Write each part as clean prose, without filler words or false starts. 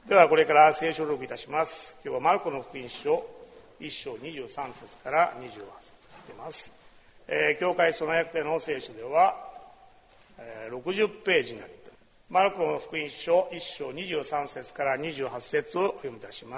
ではこれから聖書を録いたします。今日はマルコの福音書1章23節から28節出ます。教会その訳の聖書では、60ページになります。マルコの福音書1章23節から28節をお読みいたします。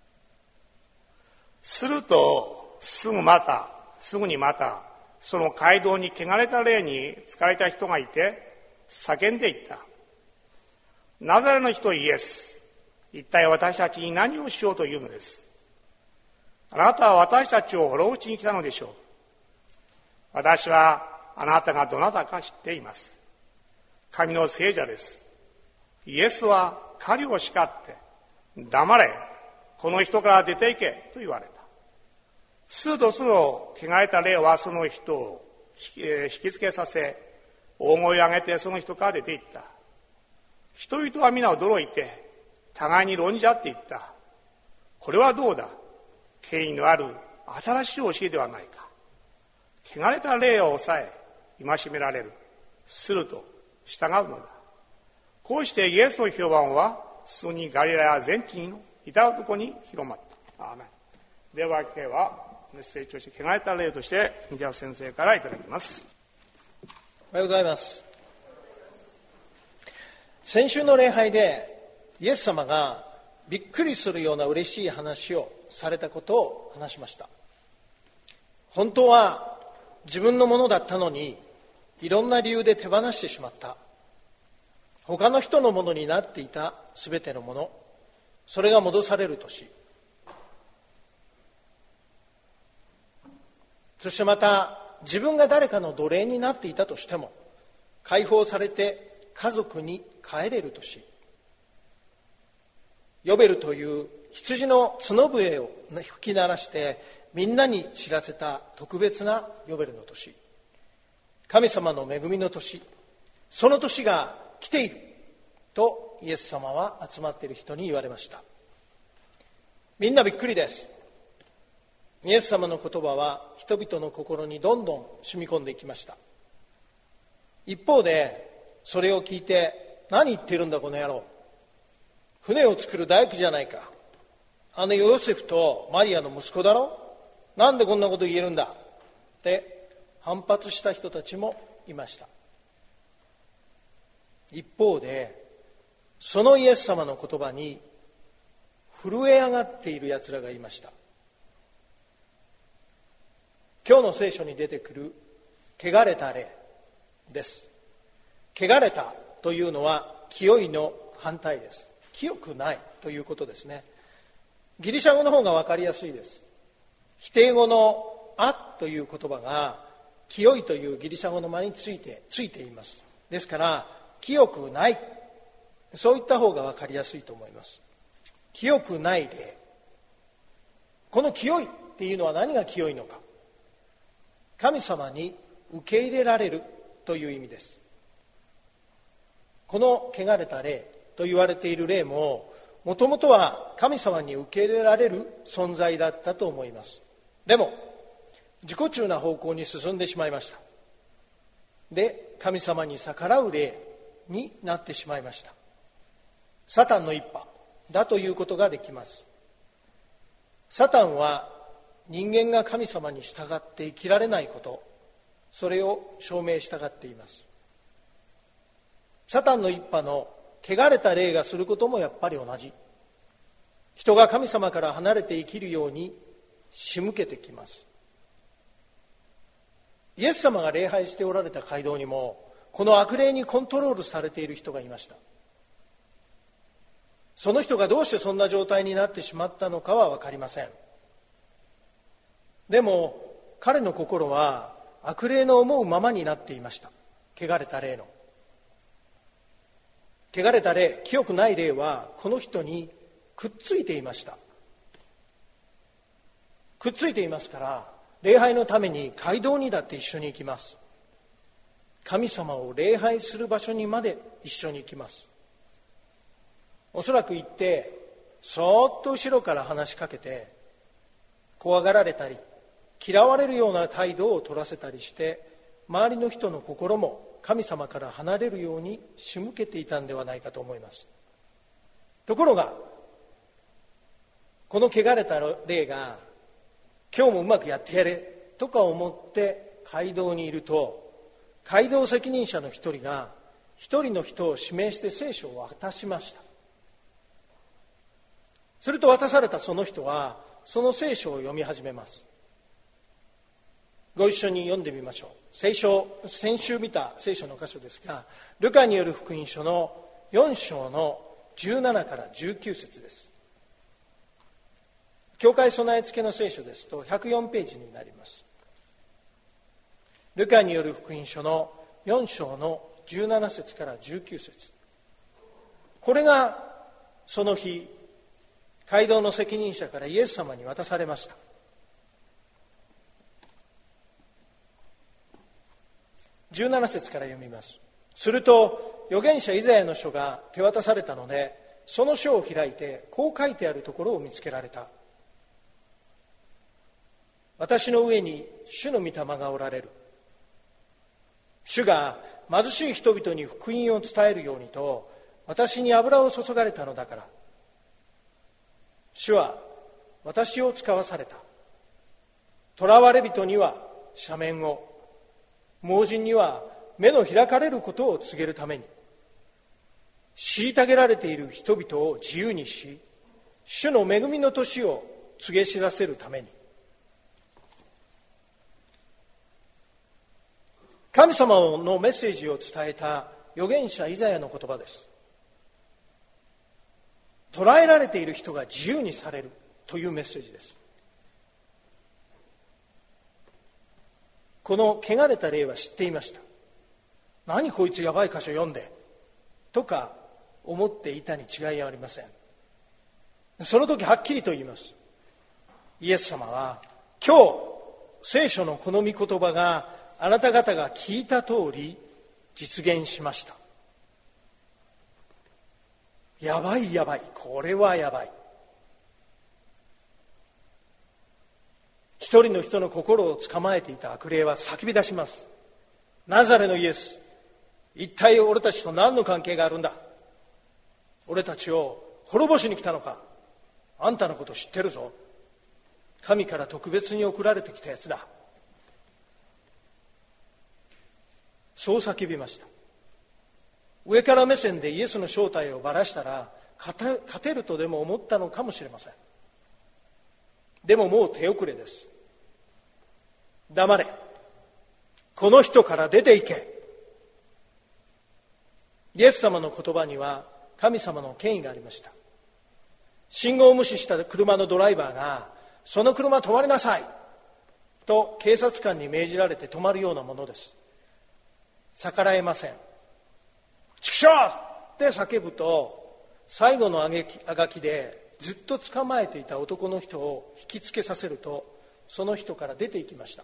するとすぐにまたその街道に汚れた霊に疲れた人がいて叫んでいった。ナザレの人イエス、一体私たちに何をしようというのです。あなたは私たちを滅ぼしに来たのでしょう。私はあなたがどなたか知っています。神の聖者です。イエスは彼を叱って、黙れ、この人から出て行けと言われた。するとその汚れた霊はその人を引きつけさせ、大声を上げてその人から出て行った。人々は皆驚いて、互いに論じ合っていった。これはどうだ、権威のある新しい教えではないか。汚れた霊を抑え戒められる。すると従うのだ。こうしてイエスの評判はすぐにガリラヤ全地の至るところに広まった。アーメン。では今日はメッセージとして汚れた霊としてミャ先生からいただきます。 おはようございます。先週の礼拝でイエス様がびっくりするような嬉しい話をされたことを話しました。本当は自分のものだったのにいろんな理由で手放してしまった。他の人のものになっていたすべてのもの、それが戻される年。そしてまた自分が誰かの奴隷になっていたとしても解放されて家族に帰れる年。ヨベルという羊の角笛を吹き鳴らしてみんなに知らせた特別なヨベルの年。神様の恵みの年、その年が来ているとイエス様は集まっている人に言われました。みんなびっくりです。イエス様の言葉は人々の心にどんどん染み込んでいきました。一方でそれを聞いて、何言ってるんだこの野郎、船を作る大工じゃないか、あのヨセフとマリアの息子だろ、なんでこんなこと言えるんだって反発した人たちもいました。一方でそのイエス様の言葉に震え上がっているやつらがいました。今日の聖書に出てくる汚れた霊です。汚れたというのは清いの反対です。清くないということですね。ギリシャ語の方が分かりやすいです。否定語のあという言葉が清いというギリシャ語の間についています。ですから清くない、そういった方が分かりやすいと思います。清くない霊。この清いっていうのは何が清いのか。神様に受け入れられるという意味です。この汚れた霊と言われている霊も、もともとは神様に受け入れられる存在だったと思います。でも自己中な方向に進んでしまいました。で、神様に逆らう霊になってしまいました。サタンの一派だということができます。サタンは人間が神様に従って生きられないこと、それを証明したがっています。サタンの一派の汚れた霊がすることもやっぱり同じ。人が神様から離れて生きるように仕向けてきます。イエス様が礼拝しておられた街道にも、この悪霊にコントロールされている人がいました。その人がどうしてそんな状態になってしまったのかは分かりません。でも彼の心は悪霊の思うままになっていました。汚れた霊の。汚れた霊、清くない霊はこの人にくっついていました。くっついていますから、礼拝のために街道にだって一緒に行きます。神様を礼拝する場所にまで一緒に行きます。おそらく行ってそーっと後ろから話しかけて、怖がられたり嫌われるような態度を取らせたりして、周りの人の心も神様から離れるように仕向けていたんではないかと思います。 ところがこの汚れた霊が今日もうまくやってやれとか思って街道にいると、街道責任者の一人が一人の人を指名して聖書を渡しました。すると渡されたその人はその聖書を読み始めます。ご一緒に読んでみましょう。先週見た聖書の箇所ですが、ルカによる福音書の4章の17から19節です。教会備え付けの聖書ですと104ページになります。ルカによる福音書の4章の17節から19節。これがその日、街道の責任者からイエス様に渡されました。17節から読みます。すると預言者イザヤの書が手渡されたので、その書を開いてこう書いてあるところを見つけられた。私の上に主の御霊がおられる。主が貧しい人々に福音を伝えるようにと私に油を注がれたのだから。主は私を使わされた。囚われ人には赦免を、盲人には目の開かれることを告げるために、虐げられている人々を自由にし、主の恵みの年を告げ知らせるために。神様のメッセージを伝えた預言者イザヤの言葉です。捕らえられている人が自由にされるというメッセージです。この汚れた霊は知っていました。何こいつやばい箇所読んでとか思っていたに違いありません。その時はっきりと言います。イエス様は今日聖書のこの御言葉があなた方が聞いた通り実現しました。やばいやばい、これはやばい。一人の人の心を捕まえていた悪霊は叫び出します。ナザレのイエス、一体俺たちと何の関係があるんだ。俺たちを滅ぼしに来たのか。あんたのこと知ってるぞ。神から特別に送られてきたやつだ。そう叫びました。上から目線でイエスの正体をばらしたら勝てるとでも思ったのかもしれません。でももう手遅れです。黙れ。この人から出て行け。イエス様の言葉には神様の権威がありました。信号を無視した車のドライバーが、その車止まりなさいと警察官に命じられて止まるようなものです。逆らえません。ちくしょうって叫ぶと、最後のあがきでずっと捕まえていた男の人を引きつけさせると、その人から出て行きました。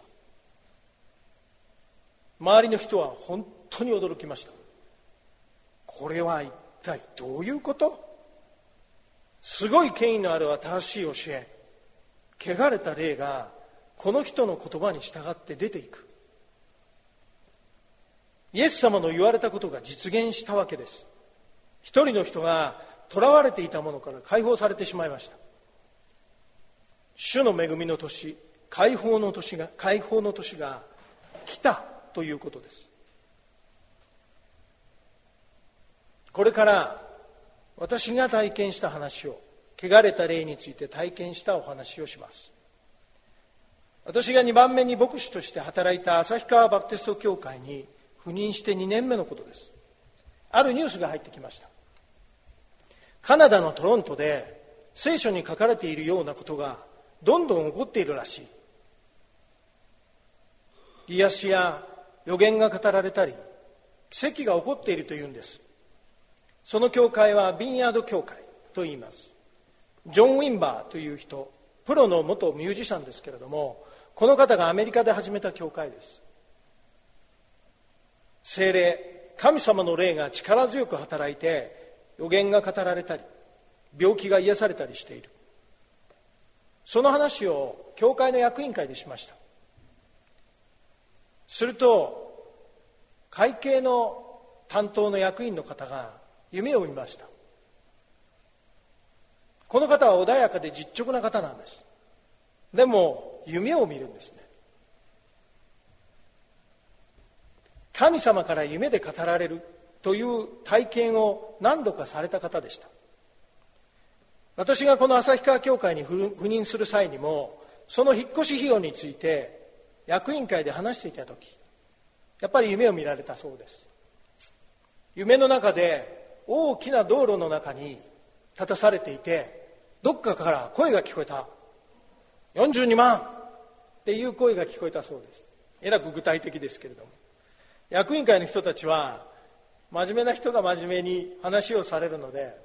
周りの人は本当に驚きました。これは一体どういうこと？すごい権威のある新しい教え、汚れた霊がこの人の言葉に従って出ていく。イエス様の言われたことが実現したわけです。一人の人が囚われていたものから解放されてしまいました。主の恵みの年、解放の年が来たということです。これから私が体験した話を、汚れた霊について体験したお話をします。私が2番目に牧師として働いた旭川バプテスト教会に赴任して2年目のことです。あるニュースが入ってきました。カナダのトロントで聖書に書かれているようなことがどんどん起こっているらしい。癒しや予言が語られたり、奇跡が起こっているというんです。その教会はビンヤード教会と言います。ジョン・ウィンバーという人、プロの元ミュージシャンですけれども、この方がアメリカで始めた教会です。聖霊、神様の霊が力強く働いて予言が語られたり、病気が癒されたりしている。その話を教会の役員会でしました。すると会計の担当の役員の方が夢を見ました。 この方は穏やかで実直な方なんです。でも夢を見るんですね。神様から夢で語られるという体験を何度かされた方でした。私がこの旭川教会に赴任する際にも、その引っ越し費用について役員会で話していたとき、やっぱり夢を見られたそうです。夢の中で大きな道路の中に立たされていて、どっかから声が聞こえた。42万っていう声が聞こえたそうです。えらく具体的ですけれども、役員会の人たちは真面目な人が真面目に話をされるので、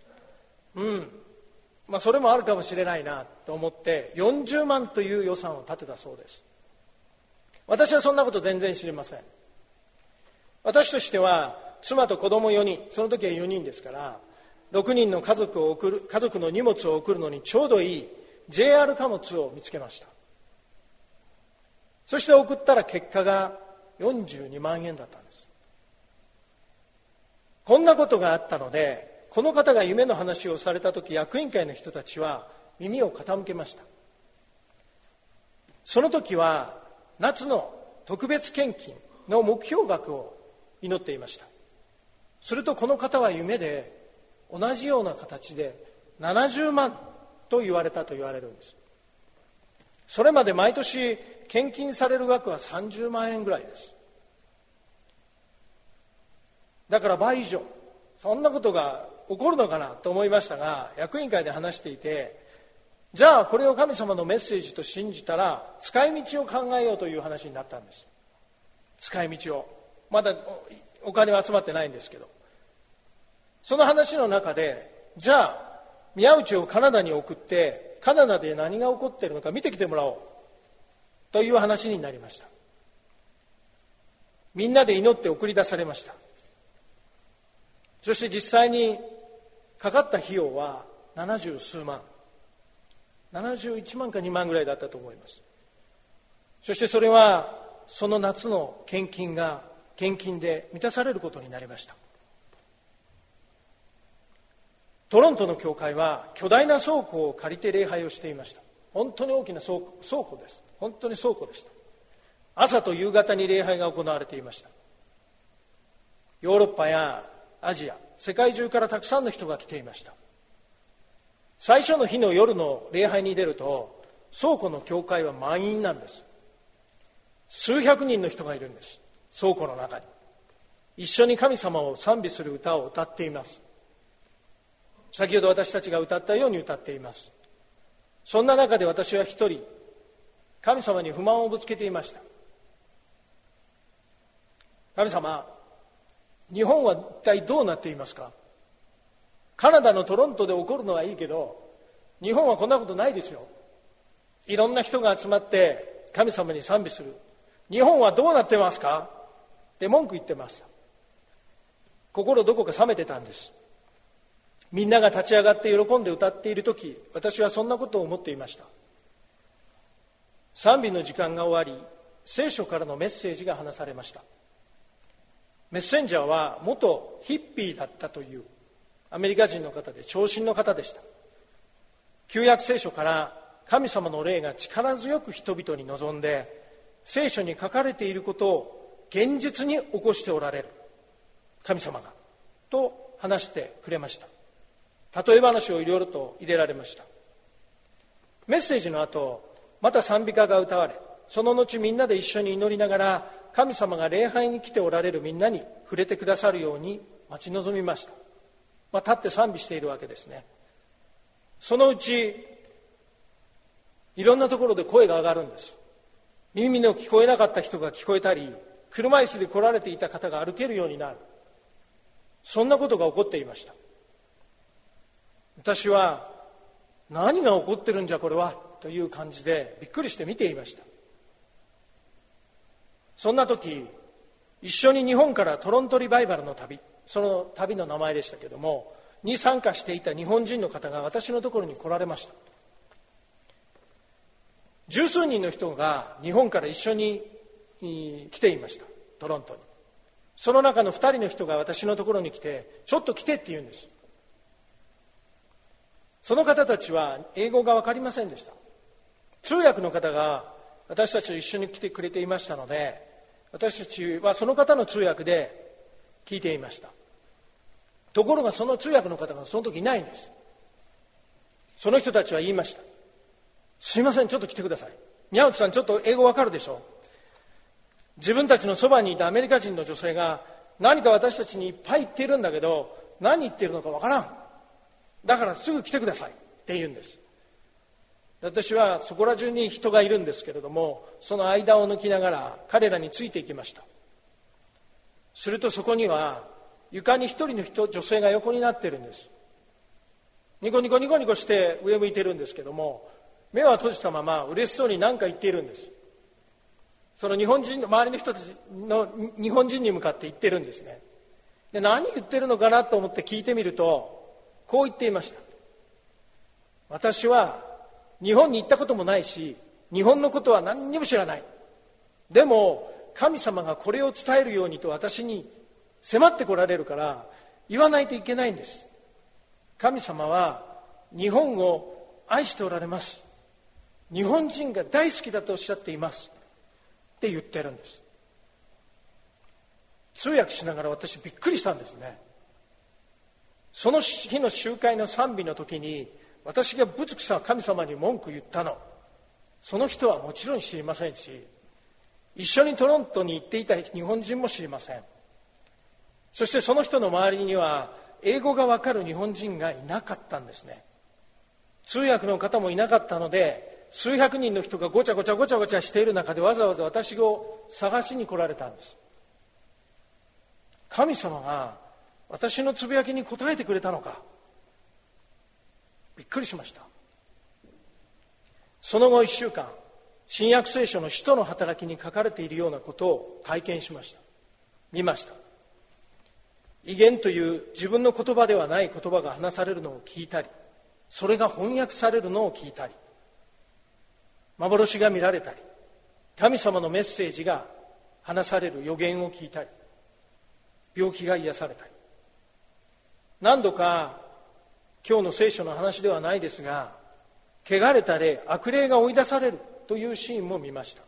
それもあるかもしれないなと思って40万という予算を立てたそうです。私はそんなこと全然知りません。私としては妻と子供4人、その時は4人ですから、6人の家族の荷物を送るのにちょうどいい JR 貨物を見つけました。そして送ったら結果が42万円だったんです。こんなことがあったので、この方が夢の話をされた時、役員会の人たちは耳を傾けました。その時は夏の特別献金の目標額を祈っていました。するとこの方は夢で同じような形で70万と言われたと言われるんです。それまで毎年献金される額は30万円ぐらいです。だから倍以上、そんなことが起こるのかなと思いましたが、役員会で話していて、じゃあこれを神様のメッセージと信じたら使い道を考えようという話になったんです。使い道を、まだお金は集まってないんですけど、その話の中で、じゃあ宮内をカナダに送ってカナダで何が起こっているのか見てきてもらおうという話になりました。みんなで祈って送り出されました。そして実際にかかった費用は70数万、71万か2万ぐらいだったと思います。そしてそれはその夏の献金で満たされることになりました。トロントの教会は巨大な倉庫を借りて礼拝をしていました。本当に大きな倉庫です。本当に倉庫でした。朝と夕方に礼拝が行われていました。ヨーロッパやアジア、世界中からたくさんの人が来ていました。最初の日の夜の礼拝に出ると、倉庫の教会は満員なんです。数百人の人がいるんです。倉庫の中に一緒に神様を賛美する歌を歌っています。先ほど私たちが歌ったように歌っています。そんな中で私は一人神様に不満をぶつけていました。神様、日本は一体どうなっていますか？カナダのトロントで起こるのはいいけど、日本はこんなことないですよ。いろんな人が集まって神様に賛美する。日本はどうなってますかって文句言ってました。心どこか冷めてたんです。みんなが立ち上がって喜んで歌っているとき、私はそんなことを思っていました。賛美の時間が終わり、聖書からのメッセージが話されました。メッセンジャーは元ヒッピーだったというアメリカ人の方で長身の方でした。旧約聖書から神様の霊が力強く人々に臨んで、聖書に書かれていることを現実に起こしておられる神様がと話してくれました。例え話をいろいろと入れられました。メッセージの後、また賛美歌が歌われ、その後みんなで一緒に祈りながら、神様が礼拝に来ておられるみんなに触れてくださるように待ち望みました。立って賛美しているわけですね。そのうちいろんなところで声が上がるんです。耳の聞こえなかった人が聞こえたり、車椅子で来られていた方が歩けるようになる。そんなことが起こっていました。私は何が起こってるんじゃこれはという感じでびっくりして見ていました。そんな時、一緒に日本からトロントリバイバルの旅、その旅の名前でしたけども、に参加していた日本人の方が私のところに来られました。十数人の人が日本から一緒に来ていました、トロントに。その中の2人の人が私のところに来て、ちょっと来てって言うんです。 その方たちは英語が分かりませんでした。通訳の方が私たちと一緒に来てくれていましたので、私たちはその方の通訳で聞いていました。ところがその通訳の方がその時いないんです。その人たちは言いました。すいません、ちょっと来てください。宮内さん、ちょっと英語わかるでしょ。自分たちのそばにいたアメリカ人の女性が何か私たちにいっぱい言っているんだけど、何言っているのかわからん。だからすぐ来てくださいって言うんです。私はそこら中に人がいるんですけれども、その間を抜きながら彼らについていきました。するとそこには床に一人の女性が横になっているんです。ニコニコニコニコして上向いてるんですけども、目は閉じたまま嬉しそうに何か言っているんです。その日本人の周りの人たちの日本人に向かって言ってるんですね。で、何言ってるのかなと思って聞いてみると、こう言っていました。私は日本に行ったこともないし、日本のことは何にも知らない。でも神様がこれを伝えるようにと私に迫ってこられるから言わないといけないんです。神様は日本を愛しておられます。日本人が大好きだとおっしゃっていますって言ってるんです。通訳しながら私びっくりしたんですね。その日の集会の賛美の時に私がぶつくさ神様に文句言ったの、その人はもちろん知りませんし、一緒にトロントに行っていた日本人も知りません。そしてその人の周りには英語がわかる日本人がいなかったんですね。通訳の方もいなかったので、数百人の人がごちゃごちゃごちゃごちゃしている中でわざわざ私を探しに来られたんです。神様が私のつぶやきに答えてくれたのか、びっくりしました。その後1週間、新約聖書の使徒の働きに書かれているようなことを体験しました。見ました。異言という自分の言葉ではない言葉が話されるのを聞いたり、それが翻訳されるのを聞いたり、幻が見られたり、神様のメッセージが話される予言を聞いたり、病気が癒されたり、何度か今日の聖書の話ではないですが、汚れた霊、悪霊が追い出されるというシーンも見ました。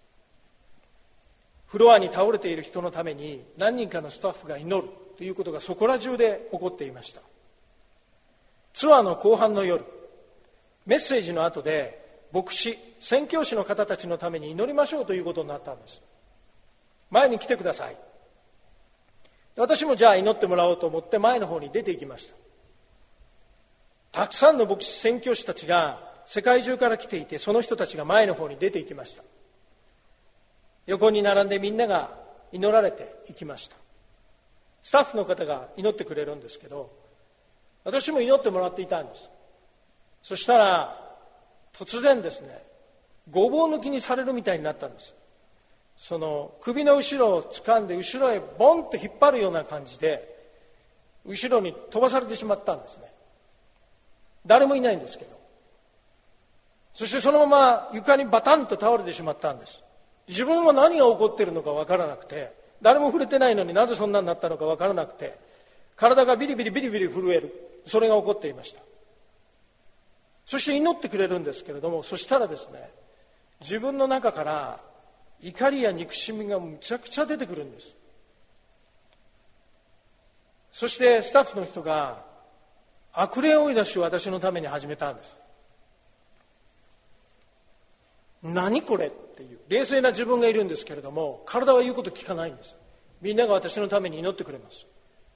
フロアに倒れている人のために何人かのスタッフが祈るということがそこら中で起こっていました。ツアーの後半の夜、メッセージの後で牧師、宣教師の方たちのために祈りましょうということになったんです。前に来てください。私もじゃあ祈ってもらおうと思って前の方に出て行きました。たくさんの牧師、宣教師たちが世界中から来ていて、その人たちが前の方に出て行きました。横に並んでみんなが祈られていきました。スタッフの方が祈ってくれるんですけど、私も祈ってもらっていたんです。そしたら突然ですね、ごぼう抜きにされるみたいになったんです。その首の後ろを掴んで後ろへボンと引っ張るような感じで後ろに飛ばされてしまったんですね。誰もいないんですけど、そしてそのまま床にバタンと倒れてしまったんです。自分は何が起こっているのか分からなくて、誰も触れてないのになぜそんなになったのか分からなくて、体がビリビリビリビリ震える、それが起こっていました。そして祈ってくれるんですけれども、そしたらですね、自分の中から怒りや憎しみがむちゃくちゃ出てくるんです。そしてスタッフの人が悪霊追い出しを私のために始めたんです。何これっていう冷静な自分がいるんですけれども、体は言うこと聞かないんです。みんなが私のために祈ってくれます。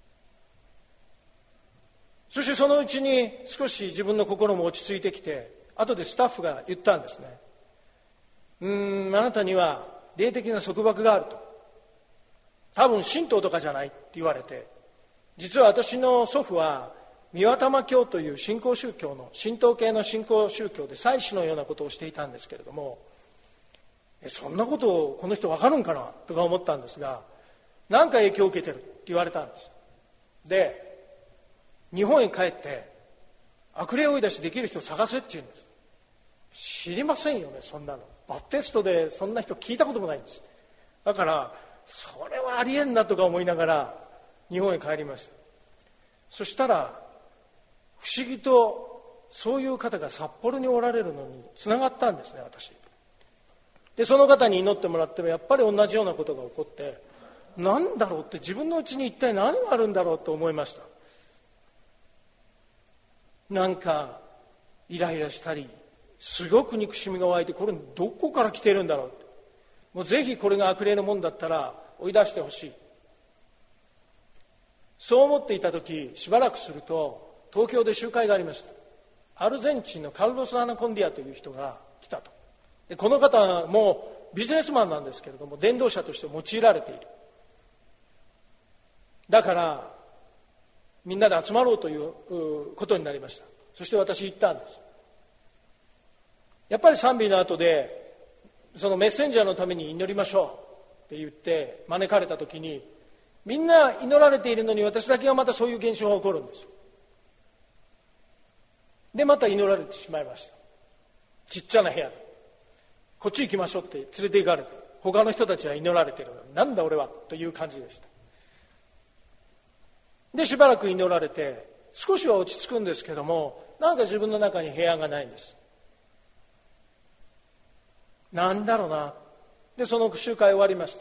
そしてそのうちに少し自分の心も落ち着いてきて、後でスタッフが言ったんですね。あなたには霊的な束縛があると。多分神道とかじゃないって言われて、実は私の祖父は三輪玉教という新興宗教の神道系の新興宗教で祭司のようなことをしていたんですけれども、そんなことをこの人分かるんかなとか思ったんですが、何か影響を受けてるって言われたんです。で、日本へ帰って悪霊追い出しできる人を探せって言うんです。知りませんよね、そんなの。バプテストでそんな人聞いたこともないんです。だからそれはありえんなとか思いながら日本へ帰りました。そしたら不思議とそういう方が札幌におられるのにつながったんですね、私で。その方に祈ってもらってもやっぱり同じようなことが起こって、なんだろうって自分のうちに一体何があるんだろうと思いました。なんかイライラしたり、すごく憎しみが湧いて、これどこから来ているんだろうって、もうぜひこれが悪霊のもんだったら追い出してほしい、そう思っていた時、しばらくすると東京で集会がありました。アルゼンチンのカルロス・アナコンディアという人が来たと。でこの方はもうビジネスマンなんですけれども、伝道者として用いられている。だからみんなで集まろうということになりました。そして私行ったんです。やっぱり賛美の後でそのメッセンジャーのために祈りましょうって言って招かれた時に、みんな祈られているのに私だけがまたそういう現象が起こるんです。でまた祈られてしまいました。ちっちゃな部屋でこっち行きましょうって連れて行かれて、他の人たちは祈られているのに、なんだ俺はという感じでした。でしばらく祈られて少しは落ち着くんですけども、なんか自分の中に平安がないんです。なんだろうな。でその集会終わりました。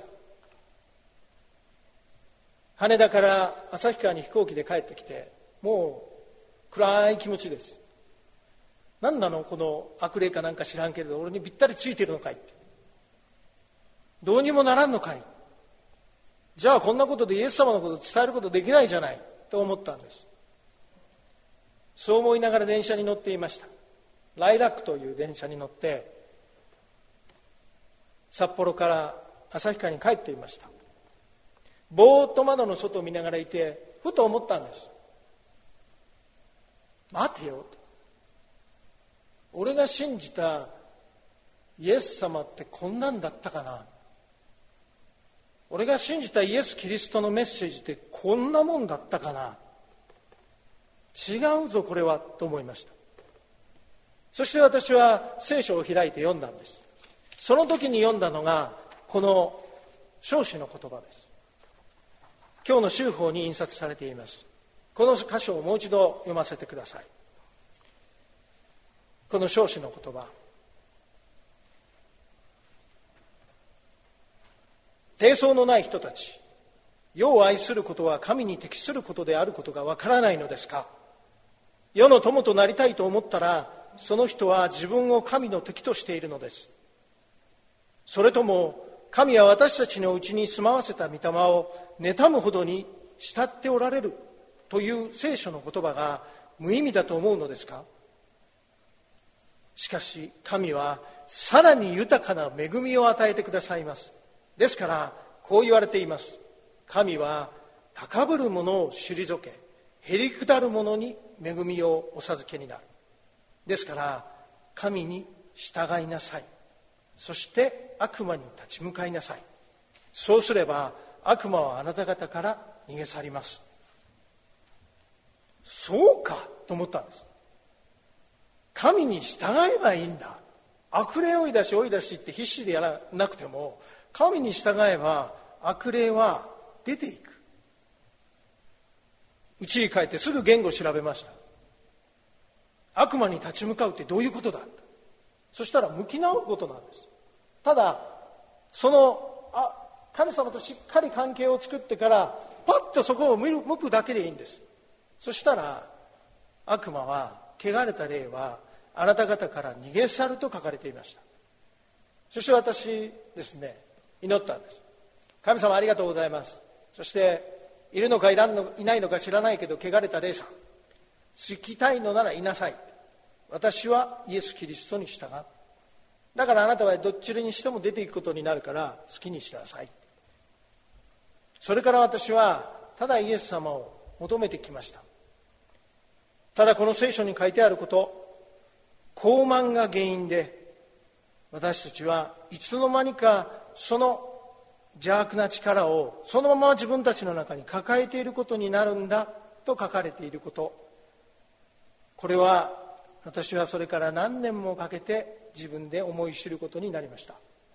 羽田から旭川に飛行機で帰ってきて、もう暗い気持ちです。何なのこの悪霊かなんか知らんけれど俺にぴったりついてるのかいって、どうにもならんのかい、じゃあこんなことでイエス様のことを伝えることできないじゃないと思ったんです。そう思いながら電車に乗っていました。ライラックという電車に乗って札幌から旭川に帰っていました。ぼーっと窓の外を見ながらいて、ふと思ったんです。待てよ、俺が信じたイエス様ってこんなんだったかな、俺が信じたイエス・キリストのメッセージってこんなもんだったかな、違うぞこれはと思いました。そして私は聖書を開いて読んだんです。その時に読んだのがこの唱詩の言葉です。今日の修法に印刷されています。この箇所をもう一度読ませてください。この唱詩の言葉、貞操のない人たち、世を愛することは神に適することであることがわからないのですか。世の友となりたいと思ったら、その人は自分を神の敵としているのです。それとも神は私たちのうちに住まわせた御霊を妬むほどに慕っておられるという聖書の言葉が無意味だと思うのですか。しかし神はさらに豊かな恵みを与えてくださいます。ですからこう言われています。神は高ぶる者を退け、へりくだる者に恵みをお授けになる。ですから神に従いなさい。そして悪魔に立ち向かいなさい。そうすれば悪魔はあなた方から逃げ去ります。そうかと思ったんです。神に従えばいいんだ。悪霊を追い出しって必死でやらなくても、神に従えば悪霊は出ていく。家に帰ってすぐ言語を調べました。悪魔に立ち向かうってどういうことだ。そしたら向き直ることなんです。ただ神様としっかり関係を作ってからパッとそこを向くだけでいいんです。そしたら悪魔は、汚れた霊はあなた方から逃げ去ると書かれていました。そして私ですね、祈ったんです。神様ありがとうございます。そしているのかいないのか知らないけど、汚れた霊さん、つきたいのならいなさい。私はイエス・キリストに従う。だからあなたはどっちにしても出ていくことになるから好きにしなさい。それから私はただイエス様を求めてきました。ただこの聖書に書いてあること、傲慢が原因で私たちはいつの間にかその邪悪な力をそのまま自分たちの中に抱えていることになるんだと書かれていること、これは私はそれから何年もかけて自分で思い知ることになりました。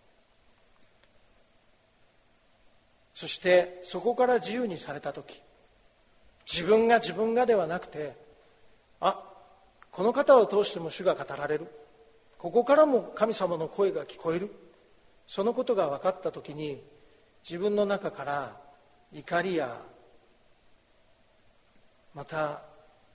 そしてそこから自由にされたとき、自分がではなくて、 この方を通しても主が語られる、ここからも神様の声が聞こえる、そのことが分かったときに、自分の中から怒りやまた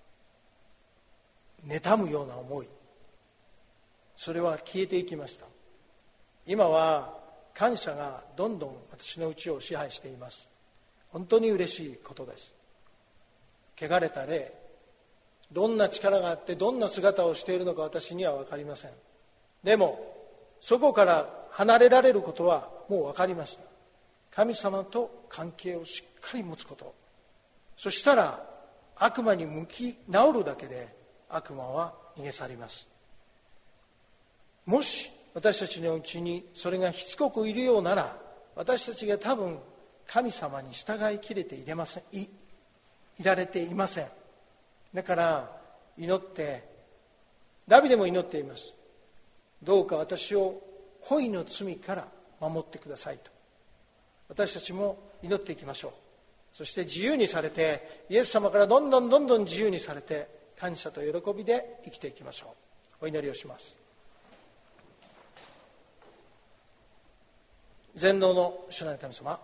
妬むような思い、それは消えていきました。今は感謝がどんどん私の内を支配しています。本当に嬉しいことです。汚れた霊、どんな力があってどんな姿をしているのか私には分かりません。でもそこから離れられることはもう分かりました。神様と関係をしっかり持つこと、そしたら悪魔に向き直るだけで悪魔は逃げ去ります。もし私たちのうちにそれがしつこくいるようなら、私たちが多分神様に従いきれていられていません。だから祈って、ダビデも祈っています。どうか私を恋の罪から守ってくださいと。私たちも祈っていきましょう。そして自由にされて、イエス様からどんどん自由にされて、感謝と喜びで生きていきましょう。お祈りをします。全能の主なる神様、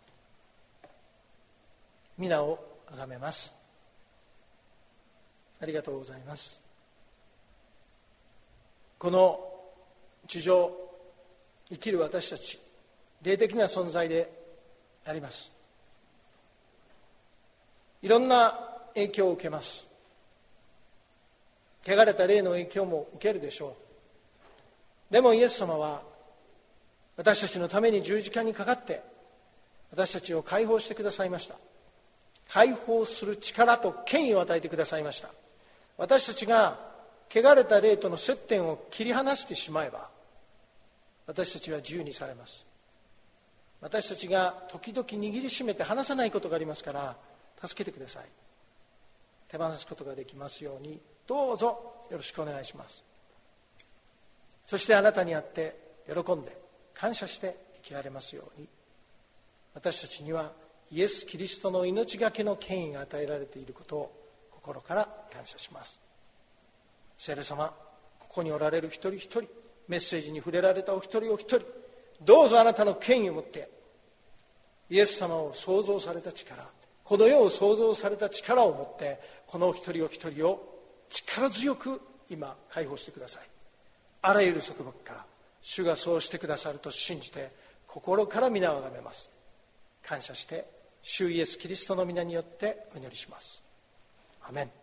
皆をあがめます。ありがとうございます。この地上生きる私たち、霊的な存在であります。いろんな影響を受けます。汚れた霊の影響も受けるでしょう。でもイエス様は私たちのために十字架にかかって私たちを解放してくださいました。解放する力と権威を与えてくださいました。私たちが汚れた霊との接点を切り離してしまえば、私たちは自由にされます。私たちが時々握りしめて離さないことがありますから、助けてください。手放すことができますようにどうぞよろしくお願いします。そしてあなたにあって喜んで感謝して生きられますように、私たちにはイエス・キリストの命がけの権威が与えられていることを心から感謝します。聖霊様、ここにおられる一人一人、メッセージに触れられたお一人お一人、どうぞあなたの権威を持ってイエス様を創造された力、この世を創造された力を持ってこのお一人お一人を力強く今解放してください。あらゆる束縛から主がそうしてくださると信じて心から皆をあがめます。感謝して主イエスキリストの皆によってお祈りします。アメン。